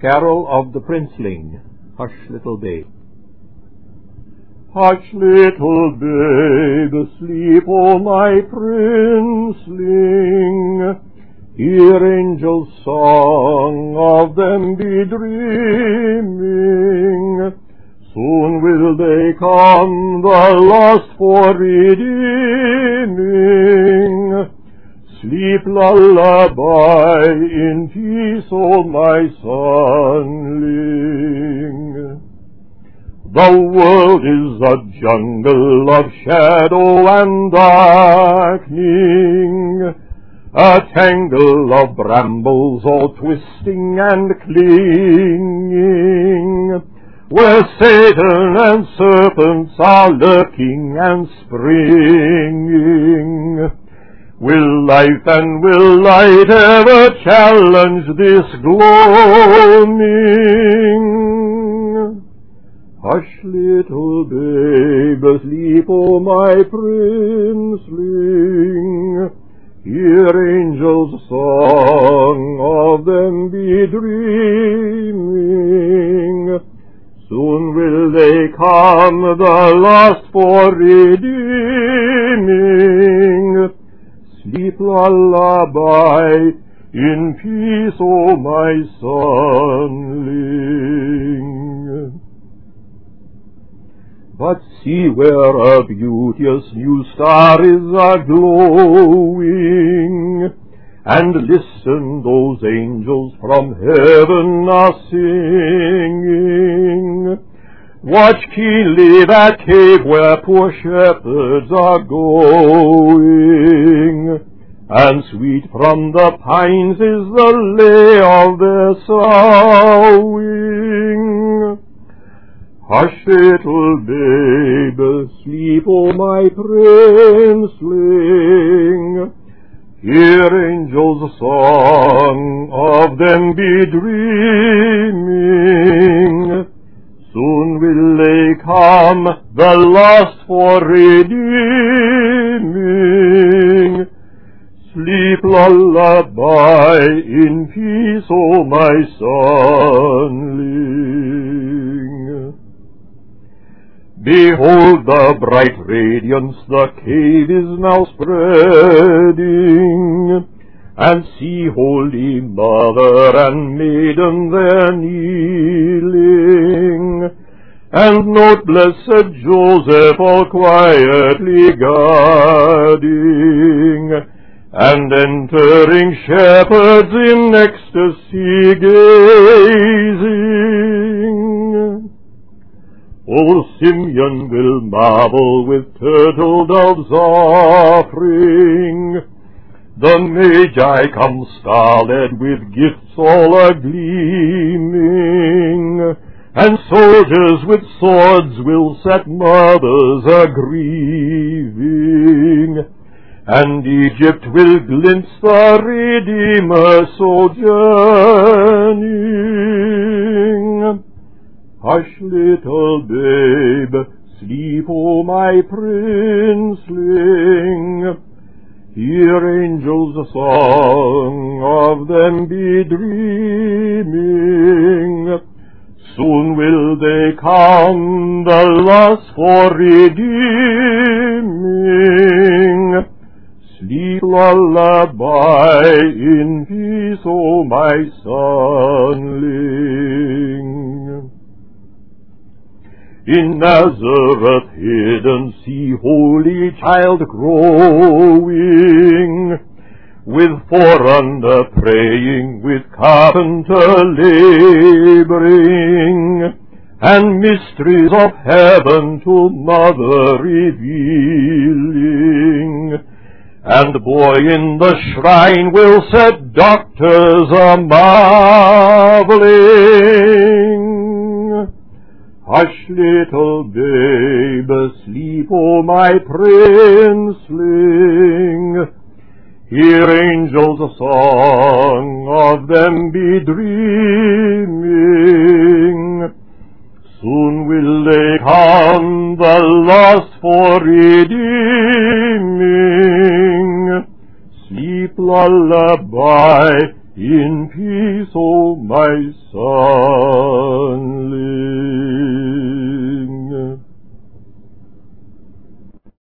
Carol of the Princeling. Hush, little babe. Hush, little babe, sleep, O my princeling. Hear angels' song, of them be dreaming. Soon will they come, the lost for redeeming. Sleep, lullaby, in peace, O my sonling. The world is a jungle of shadow and darkening, a tangle of brambles all twisting and clinging, where Satan and serpents are lurking and springing. Will life and will light ever challenge this gloaming? Hush, little babe, sleep, O my princeling. Hear angels' song, of them be dreaming. Soon will they come, the lost for redeeming. Sleep, lullaby, in peace, O my sonling. But see where a beauteous new star is a-glowing, and listen, those angels from heaven are singing. Watch keenly that cave where poor shepherds are going, and sweet from the pines is the lay of their sowing. Hush, little babe, sleep, O my princeling. Hear angels' song, of them be dreaming. Soon will they come, the lost for redeeming. Sleep, lullaby, in peace, O my sonling. Behold the bright radiance, the cave is now spreading, and see Holy Mother and Maiden there kneeling, and note blessed Joseph all quietly guarding, and entering shepherds in ecstasy gazing. Old Simeon will marvel with turtle doves offering. The Magi come scarlet with gifts all a-gleaming, and soldiers with swords will set mothers a-grieving, and Egypt will glimpse the Redeemer sojourning. Hush, little babe, sleep, O my princeling. Hear angels' song, of them be dreaming. Soon will they come, the lost for redeeming. Sleep, lullaby, in peace, O my sonling. In Nazareth hidden see Holy Child growing, with forerunner praying, with carpenter laboring, and mysteries of heaven to mother revealing. And boy in the shrine will set doctors a-marveling. Hush, little babe, sleep, O my princeling. Hear angels' song, of them be dreaming. Soon will they come, the lost for redeeming. Sleep, lullaby, in peace, O my son.